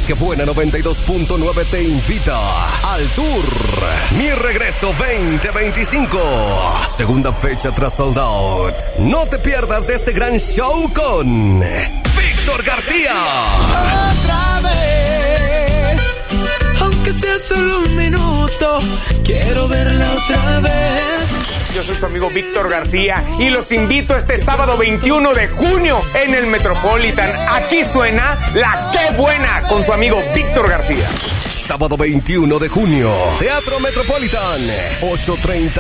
La Que Buena 92.9 te invita al Tour Mi Regreso 2025. Segunda fecha tras sold out. No te pierdas de este gran show con Víctor García. Otra vez, aunque sea solo un minuto, quiero verla otra vez. Yo soy su amigo Víctor García y los invito este sábado 21 de junio en el Metropolitan. Aquí suena La Que Buena con su amigo Víctor García. Sábado 21 de junio, Teatro Metropolitan, 8:30